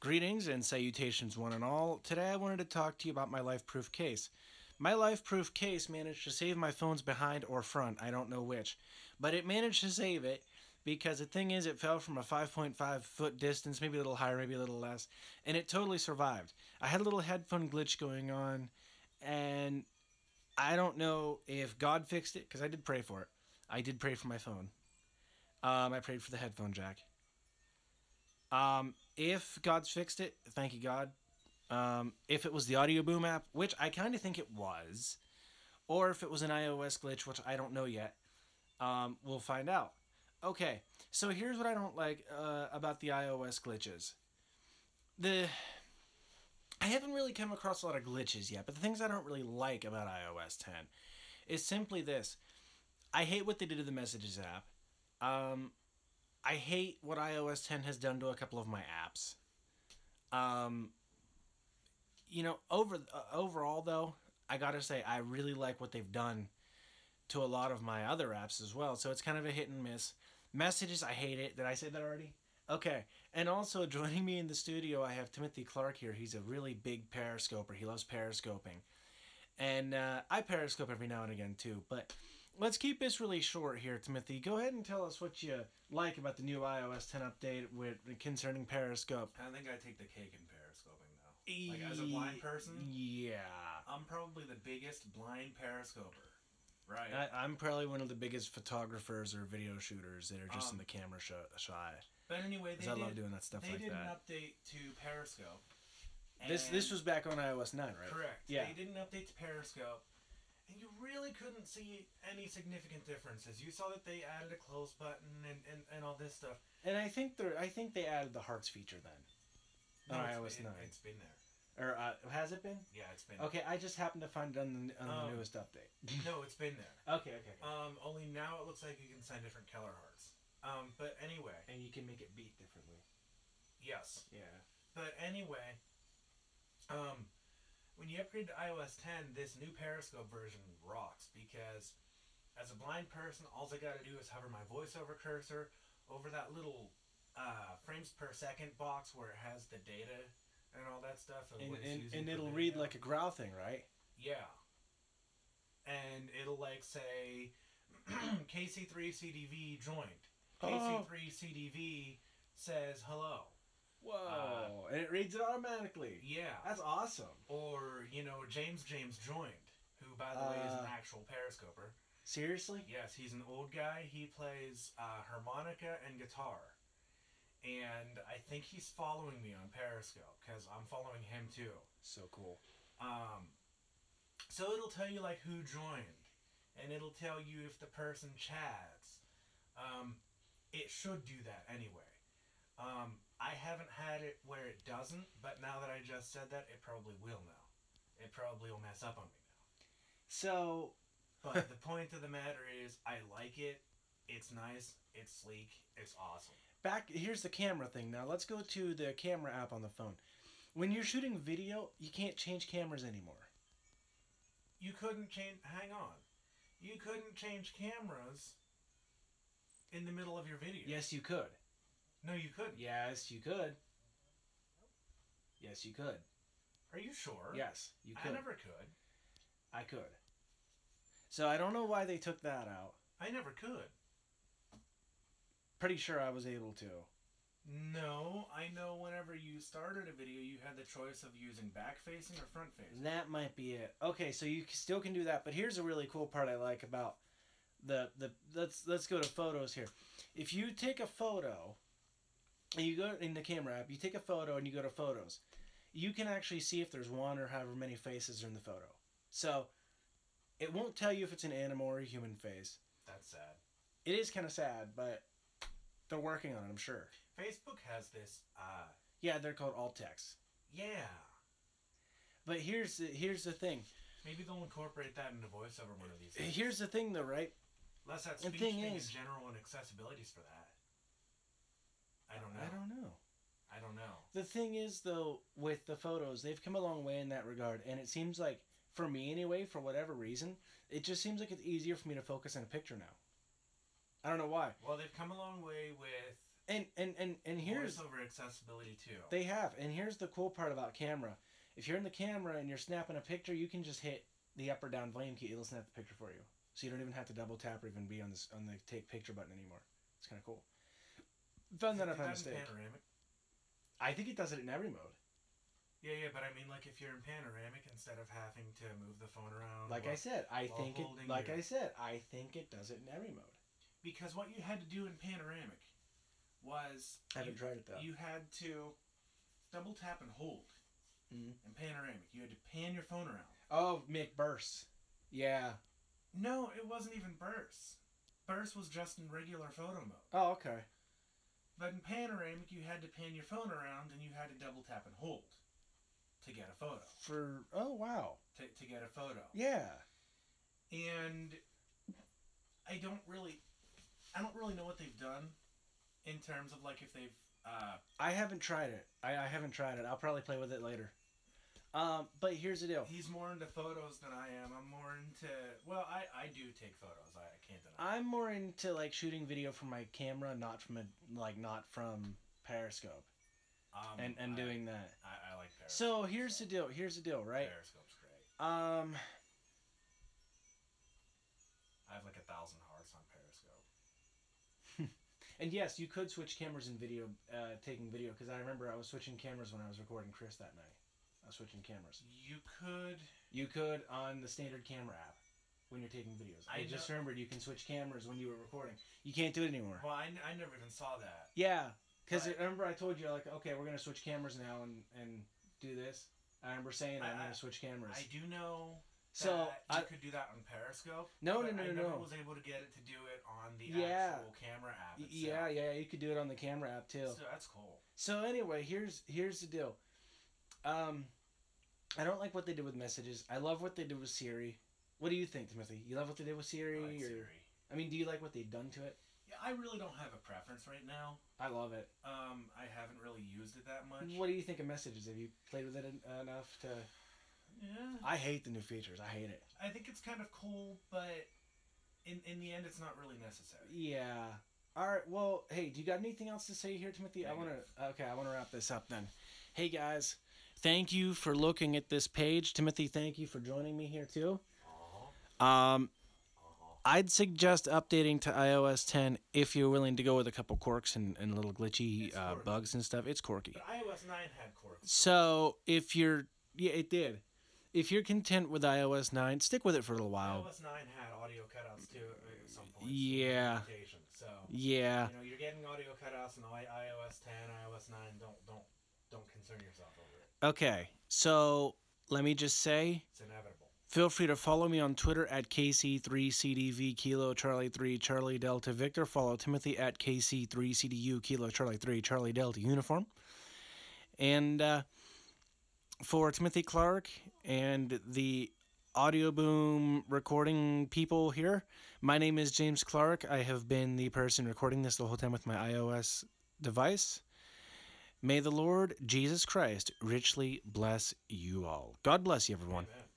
Greetings and salutations, one and all. Today I wanted to talk to you about my LifeProof case. My LifeProof case managed to save my phone's behind or front, I don't know which. But it managed to save it because the thing is, it fell from a 5.5 foot distance, maybe a little higher, maybe a little less, and it totally survived. I had a little headphone glitch going on, and I don't know if God fixed it, because I did pray for it. I did pray for my phone. I prayed for the headphone jack. If God's fixed it, thank you, God. If it was the Audio Boom app, which I kind of think it was, or if it was an iOS glitch, which I don't know yet, we'll find out. Okay, so here's what I don't like about the iOS glitches. I haven't really come across a lot of glitches yet, but the things I don't really like about iOS 10 is simply this. I hate what they did to the Messages app. I hate what iOS 10 has done to a couple of my apps. Overall though, I gotta say I really like what they've done to a lot of my other apps as well. So it's kind of a hit and miss. Messages, I hate it. Did I say that already? Okay. And also joining me in the studio, I have Timothy Clark here. He's a really big periscoper. He loves periscoping. And I periscope every now and again too. But let's keep this really short here, Timothy. Go ahead and tell us what you like about the new iOS 10 update concerning Periscope. I think I take the cake in periscoping though. Like as a blind person, yeah, I'm probably the biggest blind periscoper. Right. I'm probably one of the biggest photographers or video shooters that are just in the camera shy. But anyway, I love doing that stuff like that. They did an update to Periscope. This was back on iOS 9, right? Correct. Yeah. They did an update to Periscope, and you really couldn't see any significant differences. You saw that they added a close button and all this stuff. And I think they added the hearts feature then. No, on iOS 9. It's been there. Or has it been? Yeah, it's been Okay, there. I just happened to find it on the newest update. No, it's been there. Okay. Only now it looks like you can send different color hearts. But anyway. And you can make it beat differently. Yes. Yeah. But anyway, when you upgrade to iOS 10, this new Periscope version rocks because as a blind person, all I gotta do is hover my voiceover cursor over that little frames per second box where it has the data and all that stuff. And it'll read like a growl thing, right? Yeah. And it'll like say KC3CDV joined. KC3CDV says hello. Whoa. And it reads it automatically. Yeah. That's awesome. Or, James joined, who, by the way, is an actual periscoper. Seriously? Yes, he's an old guy. He plays harmonica and guitar. And I think he's following me on Periscope, because I'm following him too. So cool. So it'll tell you, like, who joined. And it'll tell you if the person chats. It should do that anyway. I haven't had it where it doesn't, but now that I just said that, it probably will now. It probably will mess up on me now. So... But the point of the matter is, I like it. It's nice. It's sleek. It's awesome. Here's the camera thing. Now, let's go to the camera app on the phone. When you're shooting video, you can't change cameras anymore. You couldn't change... Hang on. You couldn't change cameras in the middle of your video. Yes, you could. No, you couldn't. Yes, you could. Yes, you could. Are you sure? Yes, you could. I never could. I could. So I don't know why they took that out. I never could. Pretty sure I was able to. No, I know whenever you started a video, you had the choice of using back-facing or front-facing. That might be it. Okay, so you still can do that, but here's a really cool part I like about let's go to photos here. If you take a photo and you go in the camera app, you take a photo and you go to photos, you can actually see if there's one or however many faces are in the photo. So it won't tell you if it's an animal or a human face. That's sad. It is kind of sad, but they're working on it, I'm sure. Facebook has this, Yeah, they're called alt text. Yeah. But here's the thing. Maybe they'll incorporate that into VoiceOver one of these days. Here's the thing, though, right? Unless that The speech thing thing is- in general and accessibility's for that. I don't know. I don't know. know. The thing is, though, with the photos, they've come a long way in that regard, and it seems like, for me anyway, for whatever reason, it just seems like it's easier for me to focus on a picture now. I don't know why. Well, they've come a long way with And here's voice over accessibility too. they have, and here's the cool part about camera. If you're in the camera and you're snapping a picture, you can just hit the up or down volume key. It'll snap the picture for you, so you don't even have to double tap or even be on the take picture button anymore. It's kind of cool. Found that out by mistake. Panoramic. I think it does it in every mode. Yeah, but I mean, like, if you're in panoramic, instead of having to move the phone around. Like I said, I think it does it in every mode. Because what you had to do in panoramic was... I haven't tried it, though. You had to double tap and hold in panoramic. You had to pan your phone around. Oh, make bursts. Yeah. No, it wasn't even bursts. Burst was just in regular photo mode. Oh, okay. But in panoramic, you had to pan your phone around and you had to double tap and hold to get a photo. Oh, wow. To get a photo. Yeah. And I don't really know what they've done in terms of, like, if they've... I haven't tried it. I haven't tried it. I'll probably play with it later. But here's the deal. He's more into photos than I am. I'm more into... Well, I do take photos. I can't deny. I'm more into, like, shooting video from my camera, not from Periscope. And doing that. I like Periscope. So here's the deal, right? Periscope's great. I have like 1,000 hearts on Periscope. And yes, you could switch cameras in video, taking video, because I remember I was switching cameras when I was recording Chris that night. I was switching cameras. You could on the standard camera app when you're taking videos. I just remembered you can switch cameras when you were recording. You can't do it anymore. Well, I never even saw that. Yeah. Because remember I told you, like, okay, we're going to switch cameras now and do this? I remember saying I'm going to switch cameras. I do know so you could do that on Periscope. No. I never was able to get it to do it on the actual camera app itself. Yeah, you could do it on the camera app, too. So that's cool. So anyway, here's the deal. I don't like what they did with messages. I love what they did with Siri. What do you think, Timothy? You love what they did with Siri? I like Siri. I mean, do you like what they've done to it? Yeah, I really don't have a preference right now. I love it. I haven't really used it that much. What do you think of messages? Have you played with it enough to... Yeah. I hate the new features. I hate it. I think it's kind of cool, but in the end, it's not really necessary. Yeah. All right. Well, hey, do you got anything else to say here, Timothy? I want to wrap this up then. Hey, guys. Thank you for looking at this page. Timothy, thank you for joining me here, too. I'd suggest updating to iOS 10 if you're willing to go with a couple quirks and little glitchy bugs and stuff. It's quirky. But iOS 9 had quirks. So if you're... Yeah, it did. If you're content with iOS 9, stick with it for a little while. iOS 9 had audio cutouts too at some point. Yeah. So yeah. You know, you're getting audio cutouts in iOS 10, iOS 9. Don't concern yourself over it. Okay. So let me just say, it's inevitable. Feel free to follow me on Twitter at KC3CDV Kilo Charlie 3 Charlie Delta Victor. Follow Timothy at KC3CDU Kilo Charlie 3 Charlie Delta Uniform. And for Timothy Clark and the Audio Boom recording people here, my name is James Clark. I have been the person recording this the whole time with my iOS device. May the Lord Jesus Christ richly bless you all. God bless you, everyone. Amen.